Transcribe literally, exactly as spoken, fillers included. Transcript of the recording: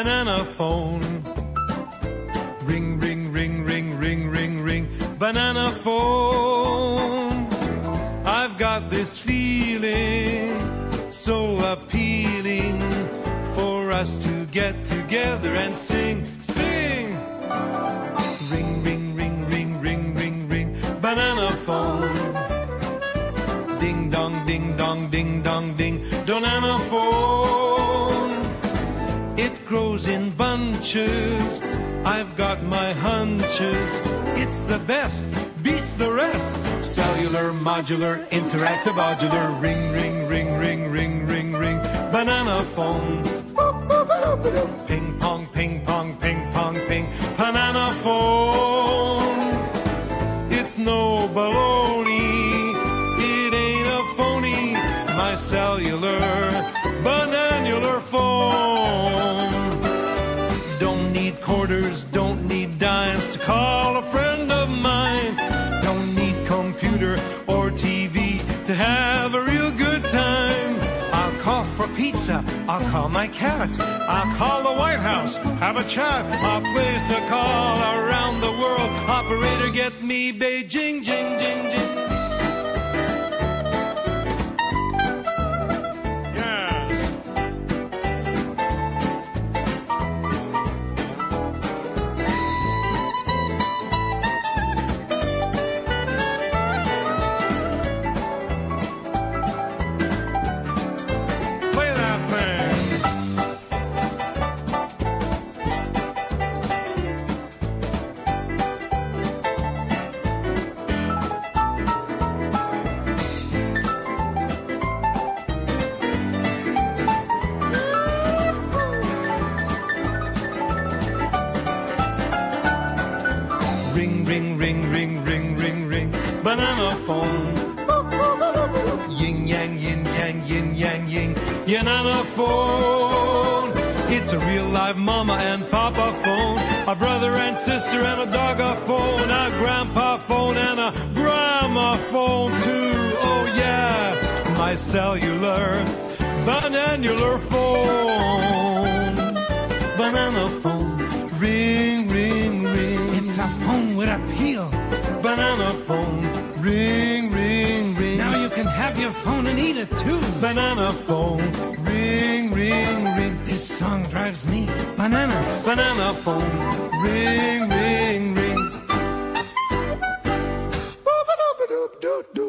banana phone. Ring, ring, ring, ring, ring, ring, ring, banana phone. I've got this feeling so appealing for us to get together and sing, sing. Ring, ring, ring, ring, ring, ring, ring, banana phone. Ding dong, ding dong, ding dong, ding, banana phone. It grows in bunches, I've got my hunches. It's the best, beats the rest. Cellular, modular, interactive, modular. Ring, ring, ring, ring, ring, ring, ring, banana phone. Ping pong, ping pong, ping pong, ping, banana phone. It's no baloney, it ain't a phony. My cellular, bananular phone. Don't need quarters, don't need dimes to call a friend of mine. Don't need computer or T V to have a real good time. I'll call for pizza, I'll call my cat, I'll call the White House, have a chat. I'll place a call around the world. Operator, get me Beijing, jing, jing, jing. Ring, ring, ring, ring, ring, ring, ring, banana phone. Yin yang, yin yang, yin yang, yin, yanana phone. It's a real live mama and papa phone, a brother and sister and a dogga phone, a grandpa phone and a grandma phone too. Oh yeah, my cellular, bananular phone. Banana phone, ring, ring, ring. It's a phone with appeal. Banana phone, ring, ring, ring. Now you can have your phone and eat it too. Banana phone, ring, ring, ring. This song drives me bananas. Banana phone, ring, ring, ring. Boop-a-doop-a-doop-doop-doop.